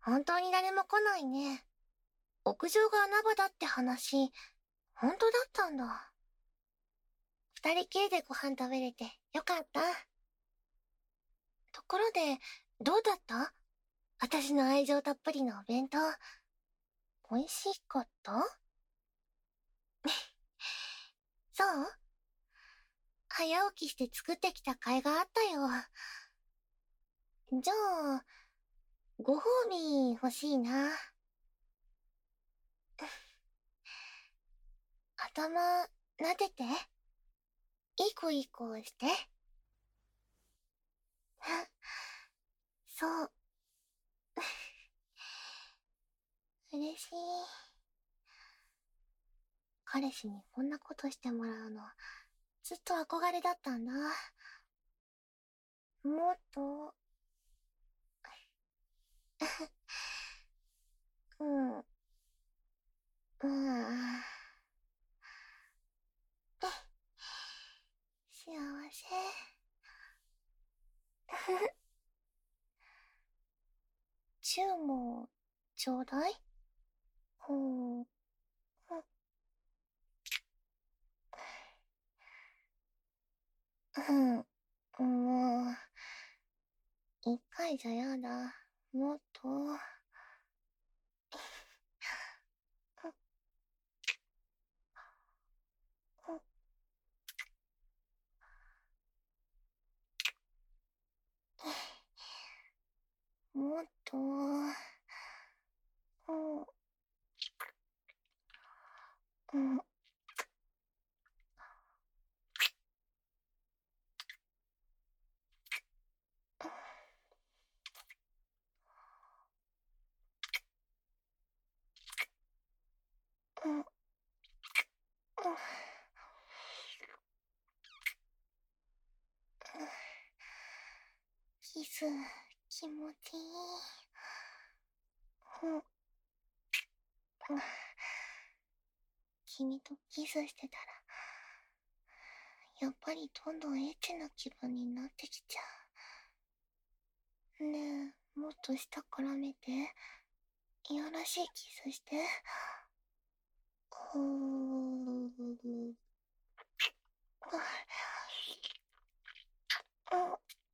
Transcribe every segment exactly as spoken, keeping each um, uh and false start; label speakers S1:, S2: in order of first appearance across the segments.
S1: 本当に誰も来ないね。屋上が穴場だって話、本当だったんだ。二人きりでご飯食べれてよかった。ところで、どうだった？私の愛情たっぷりのお弁当。美味しかった？そう？早起きして作ってきた甲斐があったよ。じゃあ、ご褒美欲しいな。頭、撫でて。いい子いい子して。そう。嬉しい。彼氏にこんなことしてもらうの、ずっと憧れだったんだ。もっと、うん、うん、幸せ。チューも、ちょうだい。うん、うん、うん、もう、一回じゃやだ。もっと、もっと、うん、うん、うん、うん。キス、気持ちいい。うん、君とキスしてたら、やっぱりどんどんエッチな気分になってきちゃう。ねえ、もっと下から見て。いやらしいキスして。うーん。うん、うん、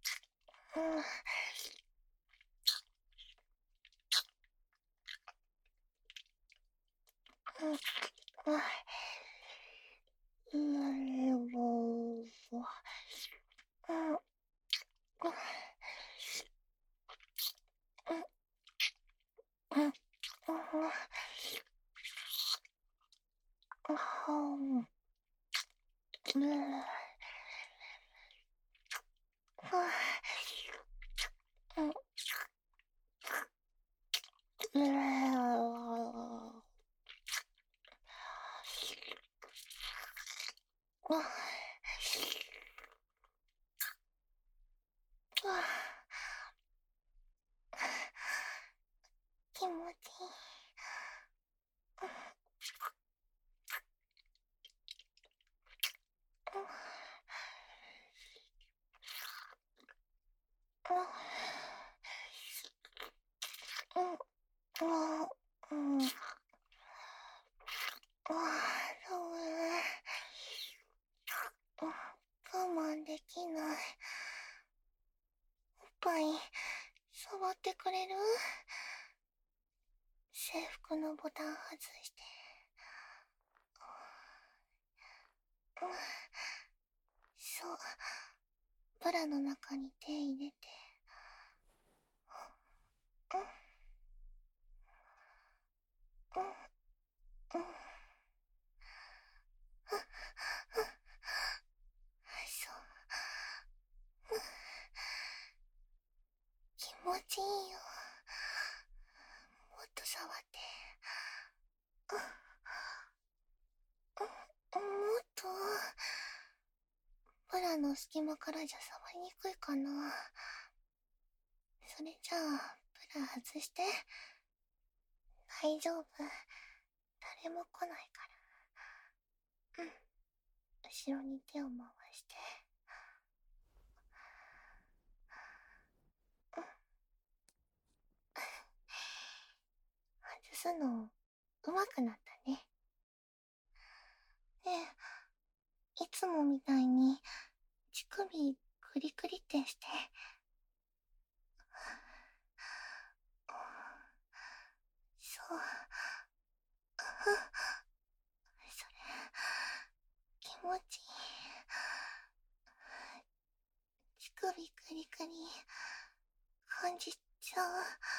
S1: うん、うん、もう、うん、うん、うん、うん、うん、気持ちいい。うん、うん、うん、我慢できない。おっぱい、触ってくれる？制服のボタン外して。うん、そう。ブラの中に手入れて。うん、うん、うん。そう。気持ちいいよ。もっと触って。うん、もっと。ブラの隙間からじゃ触りにくいかな。それじゃあ、ブラ外して。大丈夫。誰も来ないから。うん。後ろに手を回して。 すの上手くなったね。ねえ、いつもみたいに乳首クリクリってして。そう。それ、気持ちいい。乳首クリクリ、感じちゃう。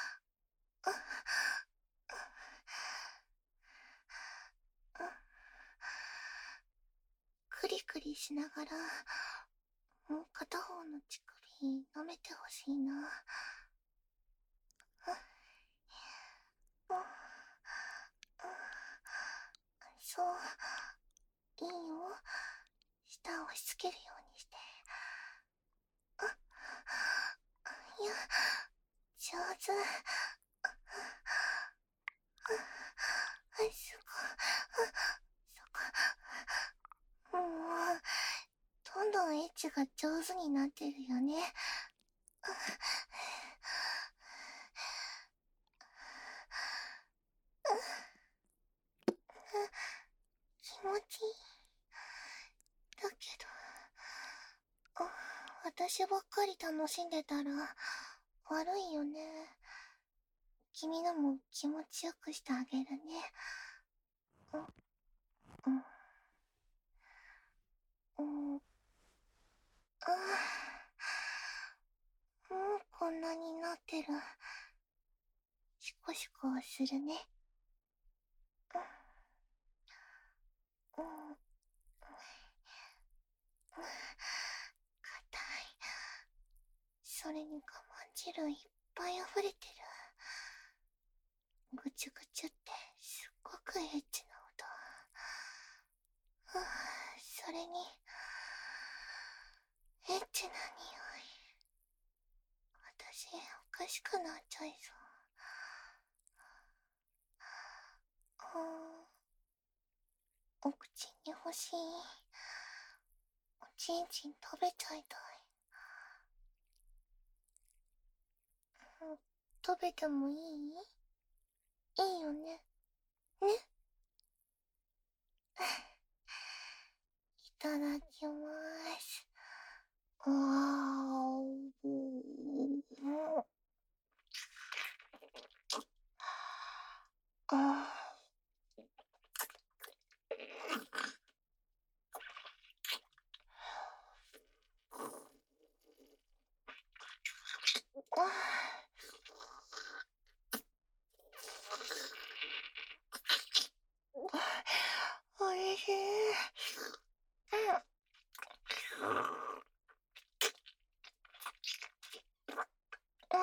S1: クリクリしながら、もう片方の乳首舐めてほしいな。そう、いいよ。舌を押し付けるようにして。いや、上手。すごい。そこ。もう、どんどんエッチが上手になってるよね。気持ちいい。だけど、私ばっかり楽しんでたら悪いよね。君のも気持ちよくしてあげるね。うん。うん。ああ。もうこんなになってる。シコシコするね。うん。うん。硬い。それに我慢汁いっぱい溢れてる。ぐちゅぐちゅってすっごくエッチな音。はあ、それにエッチな匂い。私おかしくなっちゃいそう。あー、お口に欲しい。おちんちん食べちゃいたい。うん、食べてもいい？いいよね。ね。いただきます。あー、あー、おいしい。うん。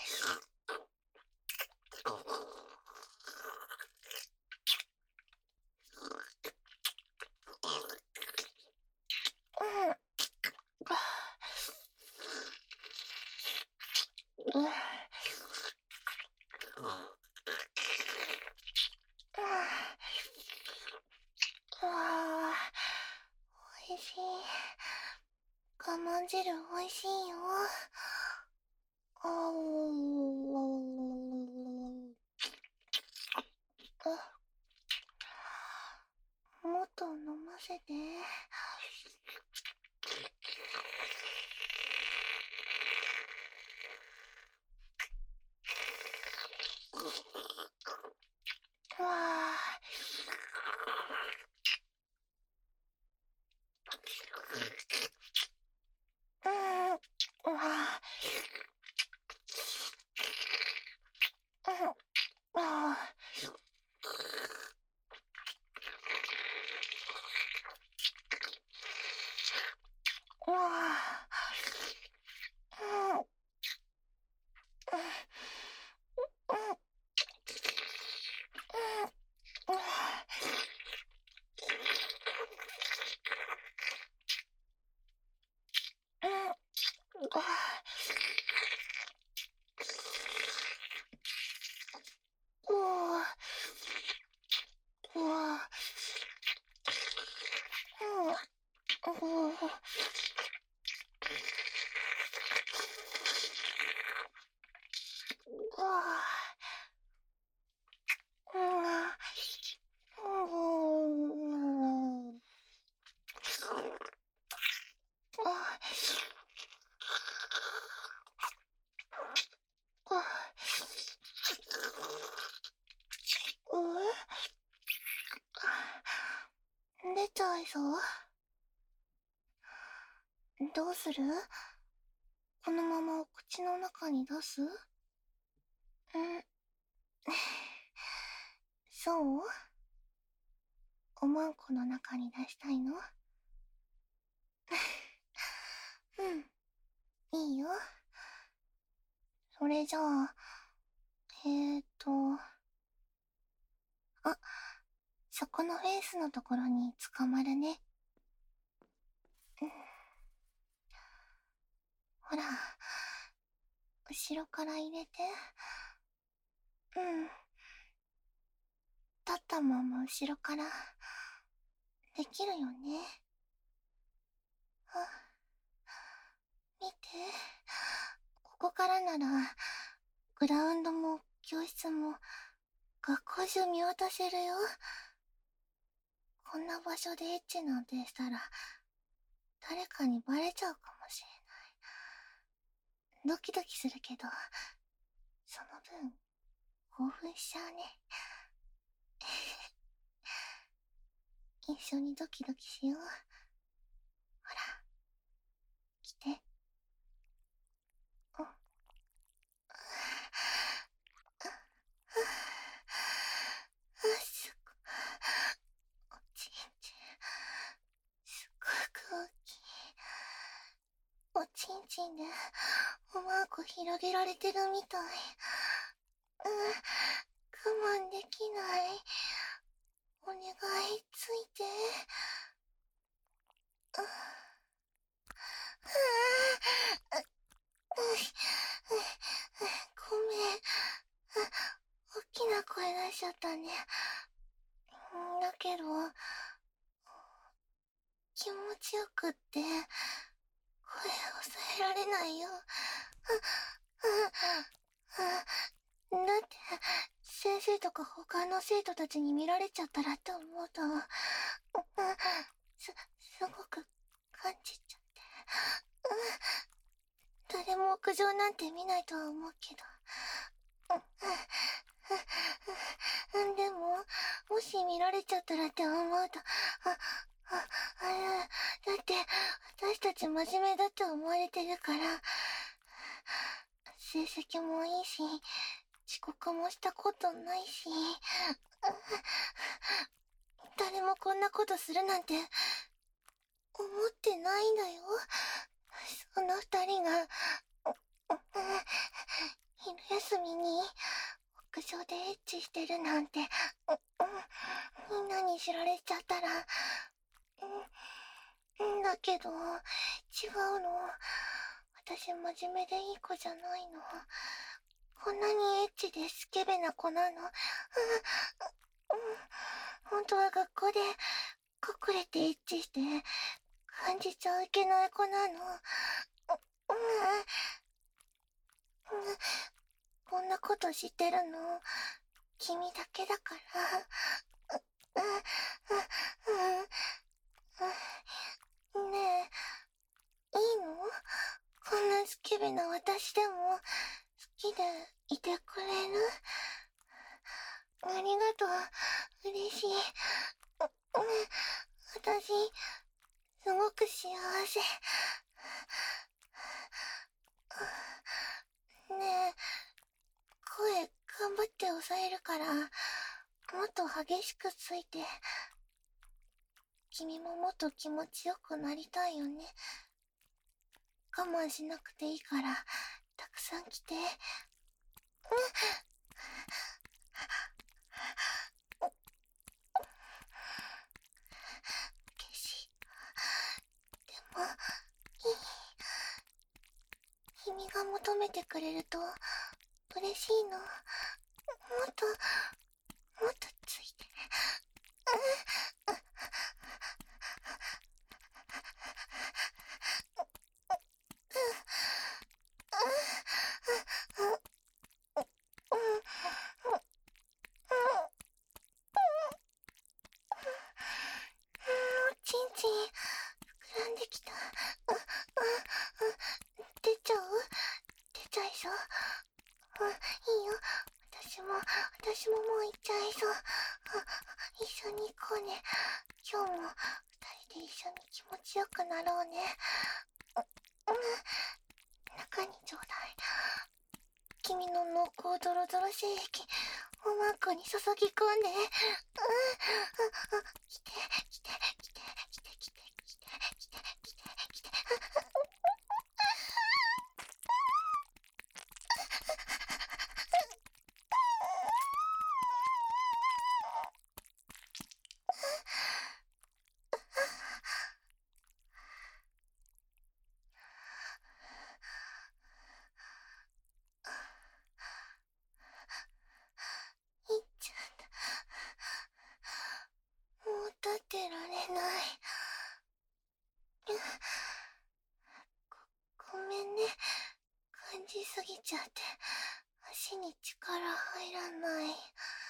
S1: うん。あー、おいしい。我慢汁おいしいよ。あー、もっと飲ませて。わあ。うん。わあ。うん。ああ。わあ。うん。うん。うん。うん。うん。ああ。うわあ。うわあ。うん。うわ。うわ。 そう？どうする？このままお口の中に出す？うん。そう？おまんこの中に出したいの？うん。いいよ。それじゃあ、えーと、あ、そこのフェンスのところに捕まるね。うん、ほら、後ろから入れて。うん。立ったまま後ろから、できるよね。あ、見て。ここからなら、グラウンドも教室も、学校中見渡せるよ。こんな場所でエッチなんてしたら、誰かにバレちゃうかもしれない。ドキドキするけど、その分、興奮しちゃうね。一緒にドキドキしよう。ほら、来て。うん。すごおちんちん、すごく大きい。おちんちんでおまんこ広げられてるみたい。うん、我慢できない。お願い、ついて。うん、ごめん。大きな声出しちゃったね。だけど、気持ちよくって、声抑えられないよ。だって、先生とか他の生徒たちに見られちゃったらって思うと、す、すごく感じちゃって。誰も屋上なんて見ないとは思うけど。でも、もし見られちゃったらって思うと、あ、あ、あだって、私たち真面目だって思われてるから、成績もいいし、遅刻もしたことないし、誰もこんなことするなんて、思ってないんだよ。その二人が、昼休みに、屋上でエッチしてるなんて、みんなに知られちゃったら、だけど、違うの。私真面目でいい子じゃないの。こんなにエッチでスケベな子なの。本当は学校で隠れてエッチして感じちゃいけない子なの。こんなこと知ってるの君だけだから。ねえ、いいの？こんなスケベな私でも好きでいてくれる？ありがとう。嬉しい。私、すごく幸せ。ねえ、声頑張って抑えるから、もっと激しくついて。君ももっと気持ちよくなりたいよね。我慢しなくていいから、たくさん来て。うん。消し。でも、いい。君が求めてくれると、嬉しいの。もっと、もっとついて。うん。ちんちん、膨らんできた。あ、あ、あ、出ちゃう？出ちゃいそう。あ、いいよ。私も、私ももう行っちゃいそう。あ、一緒に行こうね。今日も二人で一緒に気持ちよくなろうね。う、うん、中にちょうだい。君の濃厚ドロドロ精液、おまんこに注ぎ込んで。うん、あ、あ、来て、来て、来て、来て、来て、来て、来て、来て、来て。いっちゃん、もう立ってられない。ご、ごめんね。感じすぎちゃって、足に力入らない。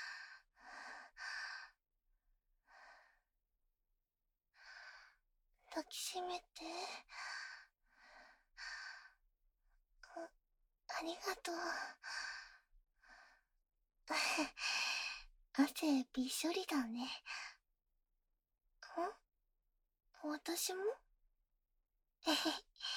S1: 抱きしめて。あ、ありがとう。汗びっしょりだね。ん？私も？えへへ。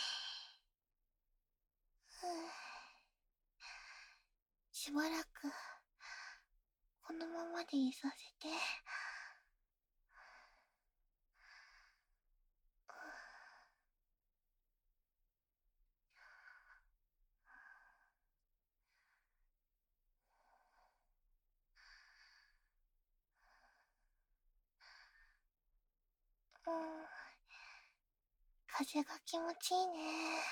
S1: しばらくこのままでいさせて。うん、風が気持ちいいね。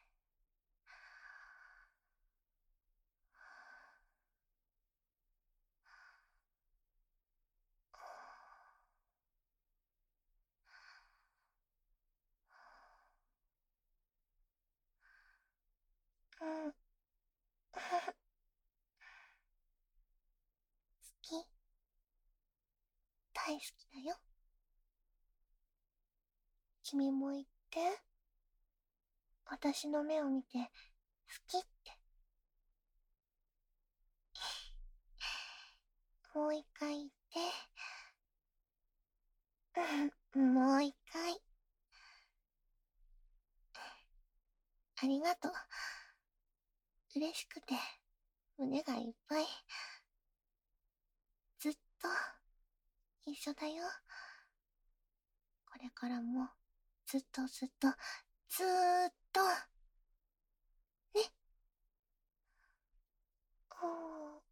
S1: うん。好き。大好きだよ。君も言って。私の目を見て、好きって。もう一回言って。うん、もう一回。ありがとう。嬉しくて、胸がいっぱい。ずっと、一緒だよ。これからも、ずっとずっと、ずーっと。ね。おー。